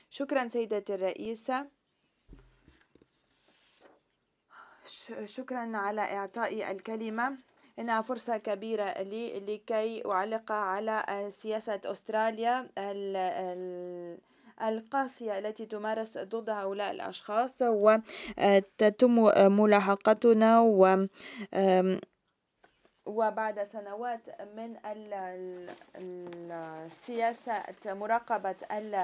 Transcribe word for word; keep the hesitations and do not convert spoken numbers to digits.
شكرا سيدتي الرئيسة. ش- شكرا على إعطائي الكلمة. إنها فرصة كبيرة لي لكي أعلق على سياسة أستراليا ال- ال- القاسية التي تمارس ضد هؤلاء الأشخاص، وتتم ملاحقتنا و آم، وبعد سنوات من ال- ال- السياسة مراقبة